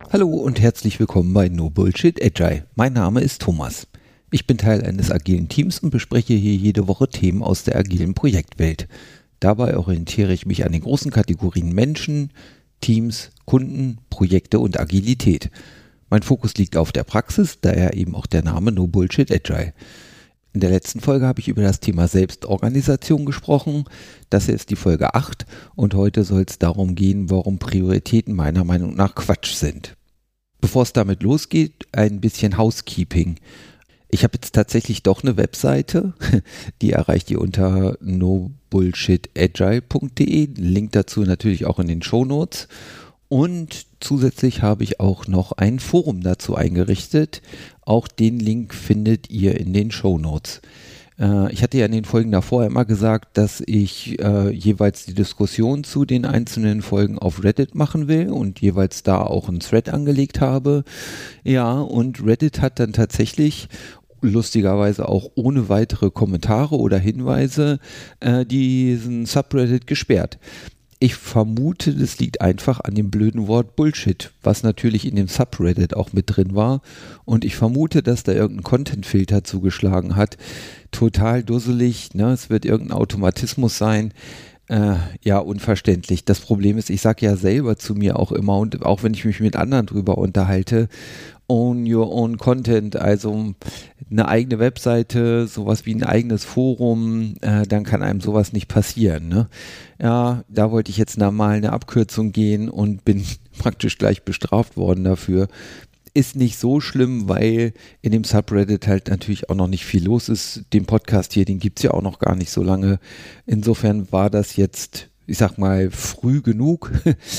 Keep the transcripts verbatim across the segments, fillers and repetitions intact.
Hallo und herzlich willkommen bei No Bullshit Agile. Mein Name ist Thomas. Ich bin Teil eines agilen Teams und bespreche hier jede Woche Themen aus der agilen Projektwelt. Dabei orientiere ich mich an den großen Kategorien Menschen, Teams, Kunden, Projekte und Agilität. Mein Fokus liegt auf der Praxis, daher eben auch der Name No Bullshit Agile. In der letzten Folge habe ich über das Thema Selbstorganisation gesprochen. Das hier ist die Folge acht und heute soll es darum gehen, warum Prioritäten meiner Meinung nach Quatsch sind. Bevor es damit losgeht, ein bisschen Housekeeping. Ich habe jetzt tatsächlich doch eine Webseite, die erreicht ihr unter no bullshit agile punkt de. Link dazu natürlich auch in den Shownotes. Und zusätzlich habe ich auch noch ein Forum dazu eingerichtet. Auch den Link findet ihr in den Shownotes. Äh, ich hatte ja in den Folgen davor immer gesagt, dass ich äh, jeweils die Diskussion zu den einzelnen Folgen auf Reddit machen will und jeweils da auch einen Thread angelegt habe. Ja, und Reddit hat dann tatsächlich lustigerweise auch ohne weitere Kommentare oder Hinweise äh, diesen Subreddit gesperrt. Ich vermute, das liegt einfach an dem blöden Wort Bullshit, was natürlich in dem Subreddit auch mit drin war. Und ich vermute, dass da irgendein Content-Filter zugeschlagen hat. Total dusselig, ne? Es wird irgendein Automatismus sein. Äh, ja, unverständlich. Das Problem ist, ich sage ja selber zu mir auch immer, und auch wenn ich mich mit anderen drüber unterhalte, own your own content, also eine eigene Webseite, sowas wie ein eigenes Forum, äh, dann kann einem sowas nicht passieren, ne? Ja, da wollte ich jetzt mal eine Abkürzung gehen und bin praktisch gleich bestraft worden dafür. Ist nicht so schlimm, weil in dem Subreddit halt natürlich auch noch nicht viel los ist. Den Podcast hier, den gibt's ja auch noch gar nicht so lange. Insofern war das jetzt, ich sag mal, früh genug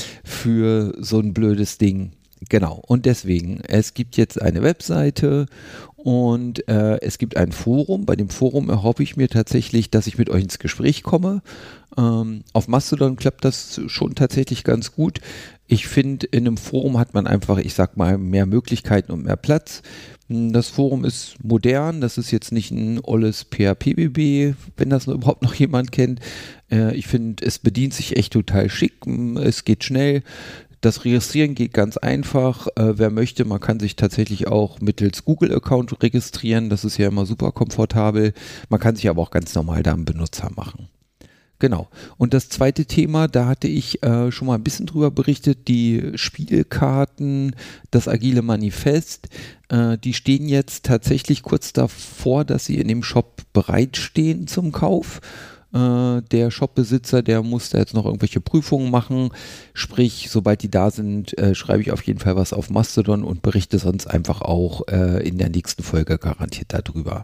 für so ein blödes Ding. Genau, und deswegen, es gibt jetzt eine Webseite und äh, es gibt ein Forum. Bei dem Forum erhoffe ich mir tatsächlich, dass ich mit euch ins Gespräch komme. Ähm, auf Mastodon klappt das schon tatsächlich ganz gut. Ich finde, in einem Forum hat man einfach, ich sag mal, mehr Möglichkeiten und mehr Platz. Das Forum ist modern, das ist jetzt nicht ein olles P H P B B, wenn das überhaupt noch jemand kennt. Äh, ich finde, es bedient sich echt total schick, es geht schnell. Das Registrieren geht ganz einfach. Äh, wer möchte, man kann sich tatsächlich auch mittels Google-Account registrieren. Das ist ja immer super komfortabel. Man kann sich aber auch ganz normal da einen Benutzer machen. Genau. Und das zweite Thema, da hatte ich äh, schon mal ein bisschen drüber berichtet, die Spielkarten, das Agile Manifest, äh, die stehen jetzt tatsächlich kurz davor, dass sie in dem Shop bereitstehen zum Kauf. Uh, der Shopbesitzer, der muss da jetzt noch irgendwelche Prüfungen machen, sprich, sobald die da sind, äh, schreibe ich auf jeden Fall was auf Mastodon und berichte sonst einfach auch äh, in der nächsten Folge garantiert darüber.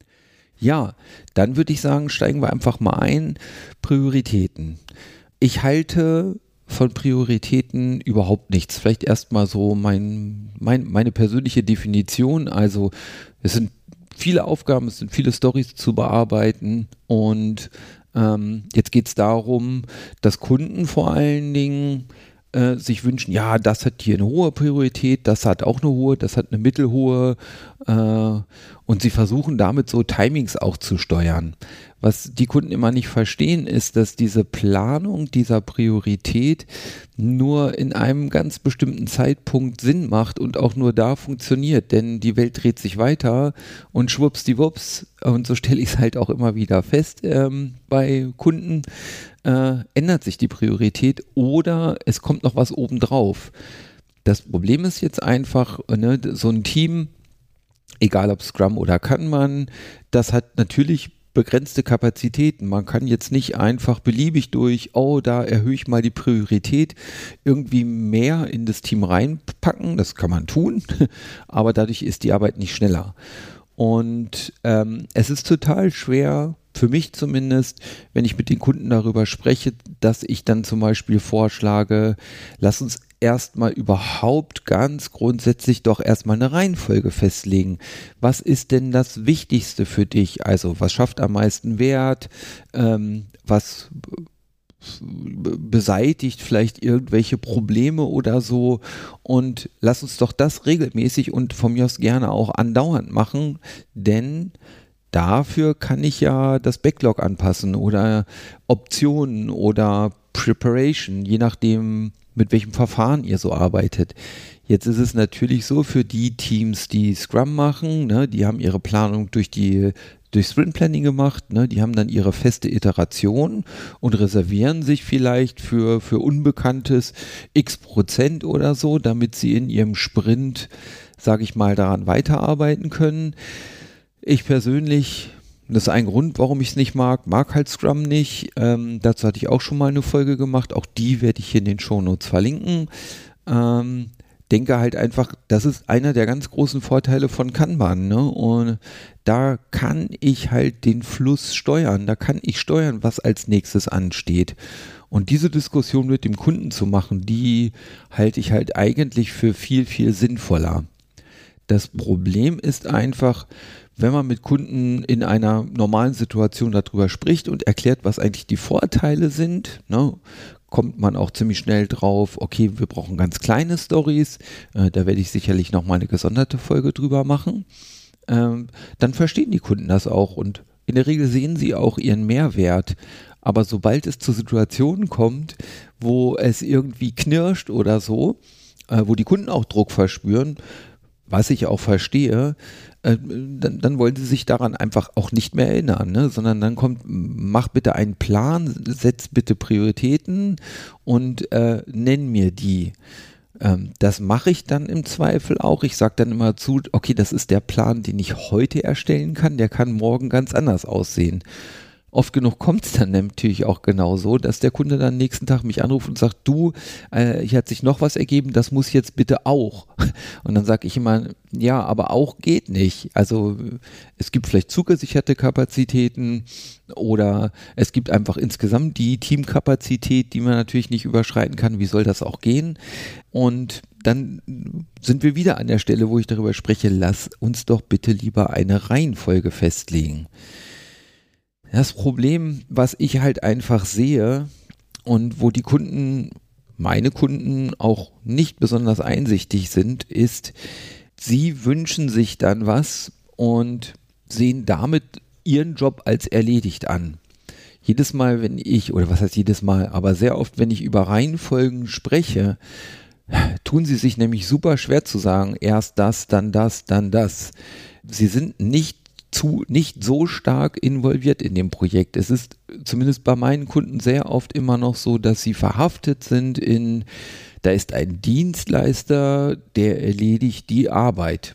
Ja, dann würde ich sagen, steigen wir einfach mal ein. Prioritäten. Ich halte von Prioritäten überhaupt nichts. Vielleicht erstmal so mein, mein, meine persönliche Definition. Also es sind viele Aufgaben, es sind viele Storys zu bearbeiten und ähm, jetzt geht es darum, dass Kunden vor allen Dingen äh, sich wünschen, ja, das hat hier eine hohe Priorität, das hat auch eine hohe, das hat eine mittelhohe äh, und sie versuchen damit so Timings auch zu steuern. Was die Kunden immer nicht verstehen, ist, dass diese Planung dieser Priorität nur in einem ganz bestimmten Zeitpunkt Sinn macht und auch nur da funktioniert, denn die Welt dreht sich weiter und schwuppsdiwupps, und so stelle ich es halt auch immer wieder fest, ähm, bei Kunden äh, ändert sich die Priorität oder es kommt noch was obendrauf. Das Problem ist jetzt einfach, ne, so ein Team, egal ob Scrum oder Kanban, das hat natürlich begrenzte Kapazitäten. Man kann jetzt nicht einfach beliebig durch, oh, da erhöhe ich mal die Priorität, irgendwie mehr in das Team reinpacken. Das kann man tun, aber dadurch ist die Arbeit nicht schneller. Und ähm, es ist total schwer, für mich zumindest, wenn ich mit den Kunden darüber spreche, dass ich dann zum Beispiel vorschlage, lass uns erstmal überhaupt ganz grundsätzlich doch erstmal eine Reihenfolge festlegen. Was ist denn das Wichtigste für dich? Also was schafft am meisten Wert? Ähm, was beseitigt vielleicht irgendwelche Probleme oder so, und lass uns doch das regelmäßig und von mir aus gerne auch andauernd machen, denn dafür kann ich ja das Backlog anpassen oder Optionen oder Preparation, je nachdem, mit welchem Verfahren ihr so arbeitet. Jetzt ist es natürlich so, für die Teams, die Scrum machen, ne, die haben ihre Planung durch die durch Sprint Planning gemacht, ne, die haben dann ihre feste Iteration und reservieren sich vielleicht für, für unbekanntes x Prozent oder so, damit sie in ihrem Sprint, sage ich mal, daran weiterarbeiten können. Ich persönlich, das ist ein Grund, warum ich es nicht mag, mag halt Scrum nicht. Ähm, dazu hatte ich auch schon mal eine Folge gemacht, auch die werde ich hier in den Shownotes verlinken. Ähm, denke halt einfach, das ist einer der ganz großen Vorteile von Kanban, ne? Und da kann ich halt den Fluss steuern, da kann ich steuern, was als nächstes ansteht. Und diese Diskussion mit dem Kunden zu machen, die halte ich halt eigentlich für viel, viel sinnvoller. Das Problem ist einfach, wenn man mit Kunden in einer normalen Situation darüber spricht und erklärt, was eigentlich die Vorteile sind, ne, kommt man auch ziemlich schnell drauf, okay, wir brauchen ganz kleine Storys, äh, da werde ich sicherlich nochmal eine gesonderte Folge drüber machen. Ähm, dann verstehen die Kunden das auch und in der Regel sehen sie auch ihren Mehrwert. Aber sobald es zu Situationen kommt, wo es irgendwie knirscht oder so, äh, wo die Kunden auch Druck verspüren, was ich auch verstehe, äh, dann, dann wollen sie sich daran einfach auch nicht mehr erinnern, ne? Sondern dann kommt, mach bitte einen Plan, setz bitte Prioritäten und äh, nenn mir die. Ähm, das mache ich dann im Zweifel auch. Ich sage dann immer zu, okay, das ist der Plan, den ich heute erstellen kann, der kann morgen ganz anders aussehen. Oft genug kommt es dann natürlich auch genauso, dass der Kunde dann nächsten Tag mich anruft und sagt, du, äh, hier hat sich noch was ergeben, das muss jetzt bitte auch. Und dann sage ich immer, ja, aber auch geht nicht. Also es gibt vielleicht zugesicherte Kapazitäten oder es gibt einfach insgesamt die Teamkapazität, die man natürlich nicht überschreiten kann. Wie soll das auch gehen? Und dann sind wir wieder an der Stelle, wo ich darüber spreche, lass uns doch bitte lieber eine Reihenfolge festlegen. Das Problem, was ich halt einfach sehe und wo die Kunden, meine Kunden auch nicht besonders einsichtig sind, ist, sie wünschen sich dann was und sehen damit ihren Job als erledigt an. Jedes Mal, wenn ich, oder was heißt jedes Mal, aber sehr oft, wenn ich über Reihenfolgen spreche, tun sie sich nämlich super schwer zu sagen, erst das, dann das, dann das. Sie sind nicht zu nicht so stark involviert in dem Projekt. Es ist zumindest bei meinen Kunden sehr oft immer noch so, dass sie verhaftet sind in, da ist ein Dienstleister, der erledigt die Arbeit.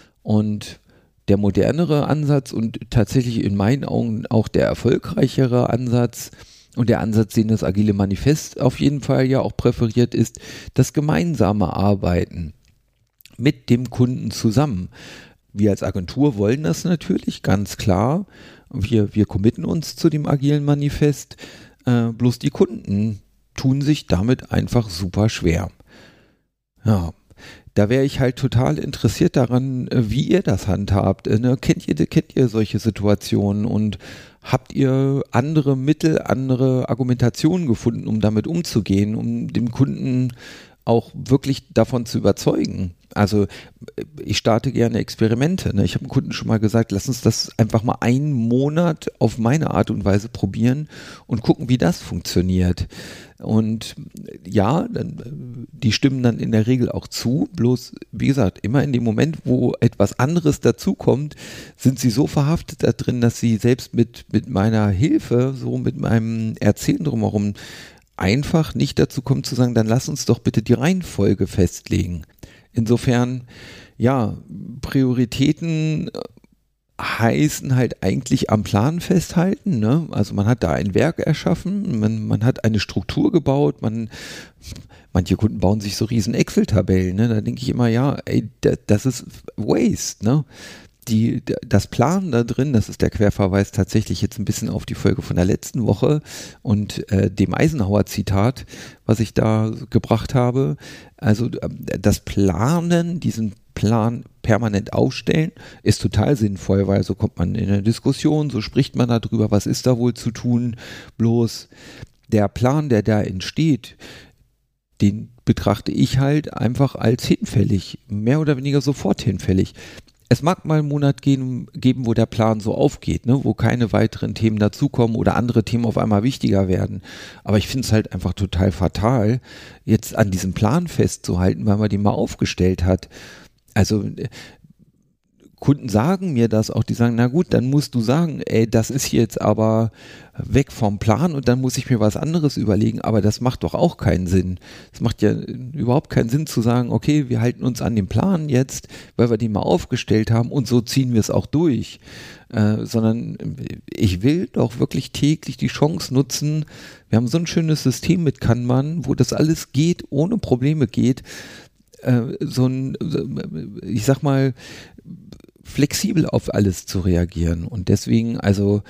Und der modernere Ansatz und tatsächlich in meinen Augen auch der erfolgreichere Ansatz und der Ansatz, den das Agile Manifest auf jeden Fall ja auch präferiert, ist das gemeinsame Arbeiten mit dem Kunden zusammen. Wir als Agentur wollen das natürlich, ganz klar. Wir, wir committen uns zu dem agilen Manifest, äh, bloß die Kunden tun sich damit einfach super schwer. Ja, da wäre ich halt total interessiert daran, wie ihr das handhabt. Äh, ne? Kennt ihr, kennt ihr solche Situationen und habt ihr andere Mittel, andere Argumentationen gefunden, um damit umzugehen, um dem Kunden auch wirklich davon zu überzeugen? Also ich starte gerne Experimente. Ne? Ich habe einem Kunden schon mal gesagt, lass uns das einfach mal einen Monat auf meine Art und Weise probieren und gucken, wie das funktioniert. Und ja, dann, die stimmen dann in der Regel auch zu, bloß wie gesagt, immer in dem Moment, wo etwas anderes dazukommt, sind sie so verhaftet da drin, dass sie selbst mit, mit meiner Hilfe, so mit meinem Erzählen drumherum, einfach nicht dazu kommen zu sagen, dann lass uns doch bitte die Reihenfolge festlegen. Insofern, ja, Prioritäten heißen halt eigentlich am Plan festhalten, ne? Also man hat da ein Werk erschaffen, man, man hat eine Struktur gebaut, man, manche Kunden bauen sich so riesen Excel-Tabellen, ne? Da denke ich immer, ja, ey, das ist Waste, ne? Die, das Plan da drin, das ist der Querverweis tatsächlich jetzt ein bisschen auf die Folge von der letzten Woche und äh, dem Eisenhower-Zitat, was ich da gebracht habe. Also das Planen, diesen Plan permanent aufstellen, ist total sinnvoll, weil so kommt man in eine Diskussion, so spricht man darüber, was ist da wohl zu tun. Bloß der Plan, der da entsteht, den betrachte ich halt einfach als hinfällig, mehr oder weniger sofort hinfällig. Es mag mal einen Monat gehen, geben, wo der Plan so aufgeht, ne, wo keine weiteren Themen dazukommen oder andere Themen auf einmal wichtiger werden. Aber ich finde es halt einfach total fatal, jetzt an diesem Plan festzuhalten, weil man den mal aufgestellt hat. Also Kunden sagen mir das auch, die sagen, na gut, dann musst du sagen, ey, das ist jetzt aber weg vom Plan und dann muss ich mir was anderes überlegen, aber das macht doch auch keinen Sinn. Es macht ja überhaupt keinen Sinn zu sagen, okay, wir halten uns an den Plan jetzt, weil wir den mal aufgestellt haben und so ziehen wir es auch durch, äh, sondern ich will doch wirklich täglich die Chance nutzen. Wir haben so ein schönes System mit Kanban, wo das alles geht, ohne Probleme geht, äh, so ein, ich sag mal, flexibel auf alles zu reagieren. Und deswegen, also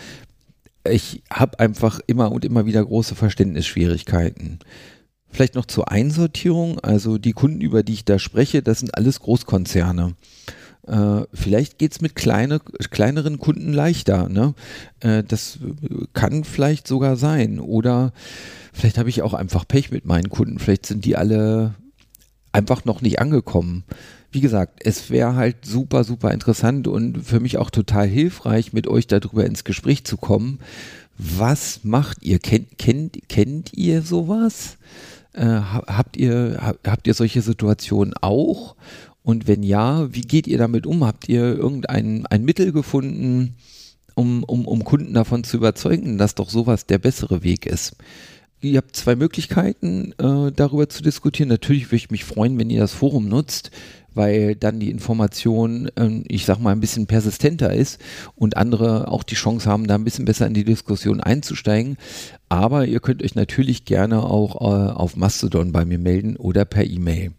ich habe einfach immer und immer wieder große Verständnisschwierigkeiten. Vielleicht noch zur Einsortierung, also die Kunden, über die ich da spreche, das sind alles Großkonzerne. Äh, vielleicht geht es mit kleine, kleineren Kunden leichter, ne? Äh, das kann vielleicht sogar sein. Oder vielleicht habe ich auch einfach Pech mit meinen Kunden. Vielleicht sind die alle einfach noch nicht angekommen. Wie gesagt, es wäre halt super, super interessant und für mich auch total hilfreich, mit euch darüber ins Gespräch zu kommen. Was macht ihr? Kennt, kennt, kennt ihr sowas? Äh, habt ihr, hab, habt ihr solche Situationen auch? Und wenn ja, wie geht ihr damit um? Habt ihr irgendein ein Mittel gefunden, um, um, um Kunden davon zu überzeugen, dass doch sowas der bessere Weg ist? Ihr habt zwei Möglichkeiten, äh, darüber zu diskutieren. Natürlich würde ich mich freuen, wenn ihr das Forum nutzt, weil dann die Information, äh, ich sag mal, ein bisschen persistenter ist und andere auch die Chance haben, da ein bisschen besser in die Diskussion einzusteigen. Aber ihr könnt euch natürlich gerne auch äh, auf Mastodon bei mir melden oder per E-Mail.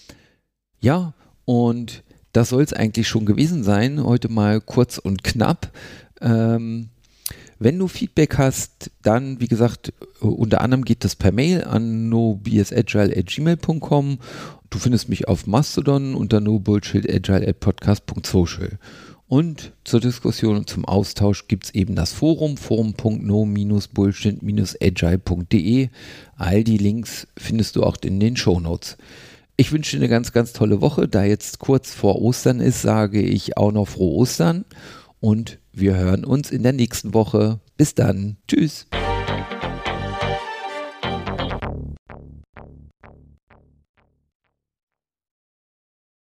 Ja, und das soll es eigentlich schon gewesen sein. Heute mal kurz und knapp. Ähm, Wenn du Feedback hast, dann, wie gesagt, unter anderem geht das per Mail an nobsagile at gmail punkt com. Du findest mich auf Mastodon unter nobullshitagile at podcast punkt social. Und zur Diskussion und zum Austausch gibt es eben das Forum, forum punkt no bullshit agile punkt de. All die Links findest du auch in den Shownotes. Ich wünsche dir eine ganz, ganz tolle Woche. Da jetzt kurz vor Ostern ist, sage ich auch noch frohe Ostern. Und wir hören uns in der nächsten Woche. Bis dann. Tschüss.